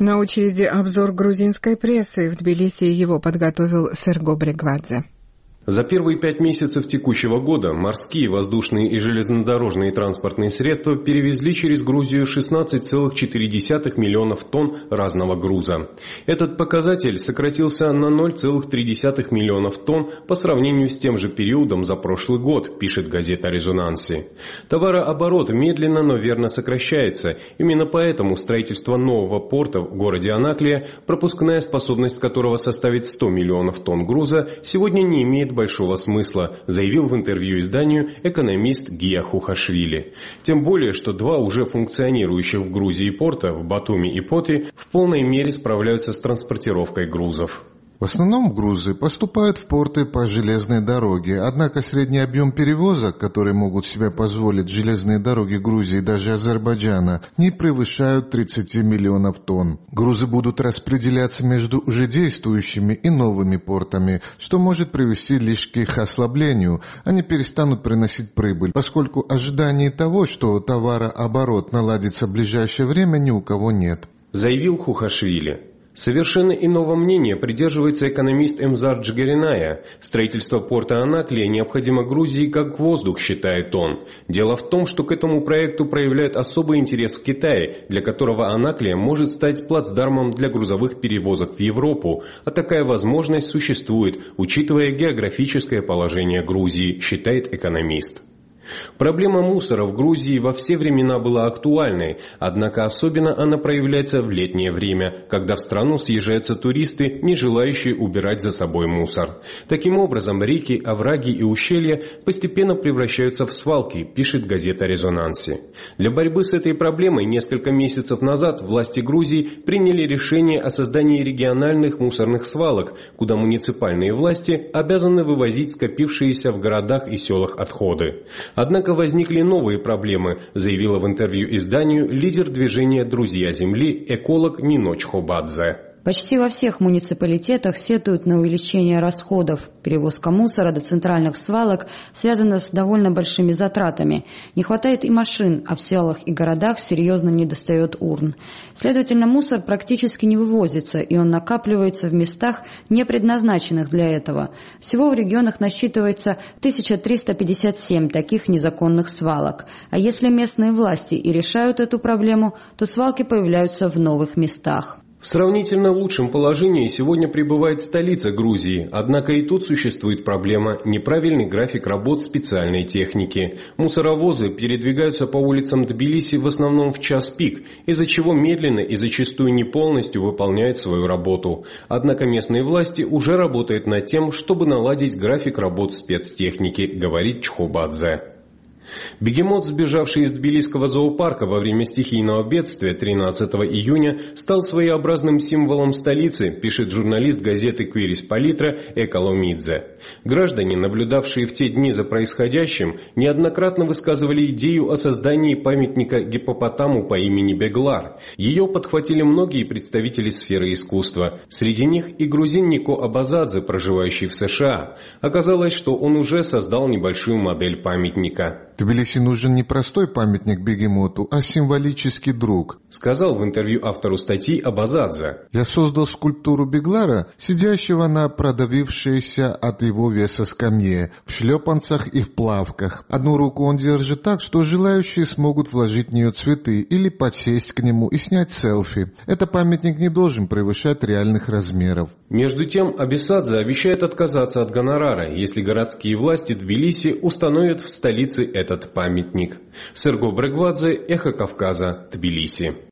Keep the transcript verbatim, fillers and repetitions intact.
На очереди обзор грузинской прессы. В Тбилиси его подготовил Серго Брегвадзе. За первые пять месяцев текущего года морские, воздушные и железнодорожные транспортные средства перевезли через Грузию шестнадцать целых четыре десятых миллионов тонн разного груза. Этот показатель сократился на ноль целых три десятых миллионов тонн по сравнению с тем же периодом за прошлый год, пишет газета «Резонанси». Товарооборот медленно, но верно сокращается. Именно поэтому строительство нового порта в городе Анаклия, пропускная способность которого составит сто миллионов тонн груза, сегодня не имеет большого смысла, заявил в интервью изданию экономист Гия Хухашвили. Тем более, что два уже функционирующих в Грузии порта, в Батуми и Поти, в полной мере справляются с транспортировкой грузов. В основном грузы поступают в порты по железной дороге, однако средний объем перевозок, которые могут себе позволить железные дороги Грузии и даже Азербайджана, не превышают тридцать миллионов тонн. Грузы будут распределяться между уже действующими и новыми портами, что может привести лишь к их ослаблению. Они перестанут приносить прибыль, поскольку ожиданий того, что товарооборот наладится в ближайшее время, ни у кого нет, заявил Хухашвили. Совершенно иного мнения придерживается экономист Эмзар Джигариная. Строительство порта Анаклия необходимо Грузии как воздух, считает он. Дело в том, что к этому проекту проявляет особый интерес в Китае, для которого Анаклия может стать плацдармом для грузовых перевозок в Европу, а такая возможность существует, учитывая географическое положение Грузии, считает экономист. Проблема мусора в Грузии во все времена была актуальной, однако особенно она проявляется в летнее время, когда в страну съезжаются туристы, не желающие убирать за собой мусор. Таким образом, реки, овраги и ущелья постепенно превращаются в свалки, пишет газета «Резонанси». Для борьбы с этой проблемой несколько месяцев назад власти Грузии приняли решение о создании региональных мусорных свалок, куда муниципальные власти обязаны вывозить скопившиеся в городах и селах отходы. Однако возникли новые проблемы, заявила в интервью изданию лидер движения «Друзья Земли» эколог Нино Чхобадзе. Почти во всех муниципалитетах сетуют на увеличение расходов. Перевозка мусора до центральных свалок связана с довольно большими затратами. Не хватает и машин, а в селах и городах серьезно недостает урн. Следовательно, мусор практически не вывозится, и он накапливается в местах, не предназначенных для этого. Всего в регионах насчитывается тысяча триста пятьдесят семь таких незаконных свалок. А если местные власти и решают эту проблему, то свалки появляются в новых местах. В сравнительно лучшем положении сегодня пребывает столица Грузии, однако и тут существует проблема – неправильный график работ специальной техники. Мусоровозы передвигаются по улицам Тбилиси в основном в час пик, из-за чего медленно и зачастую не полностью выполняют свою работу. Однако местные власти уже работают над тем, чтобы наладить график работ спецтехники, говорит Чхобадзе. Бегемот, сбежавший из тбилисского зоопарка во время стихийного бедствия тринадцатого июня, стал своеобразным символом столицы, пишет журналист газеты «Квирис Палитра» Эколомидзе. Граждане, наблюдавшие в те дни за происходящим, неоднократно высказывали идею о создании памятника гиппопотаму по имени Беглар. Ее подхватили многие представители сферы искусства. Среди них и грузин Нико Абазадзе, проживающий в США. Оказалось, что он уже создал небольшую модель памятника. Тбилиси нужен не простой памятник бегемоту, а символический друг, сказал в интервью автору статьи Абазадзе. Я создал скульптуру Беглара, сидящего на продавившейся от его веса скамье, в шлепанцах и в плавках. Одну руку он держит так, что желающие смогут вложить в нее цветы или подсесть к нему и снять селфи. Этот памятник не должен превышать реальных размеров. Между тем, Абисадзе обещает отказаться от гонорара, если городские власти Тбилиси установят в столице этот памятник. Серго Брегвадзе, Эхо Кавказа, Тбилиси.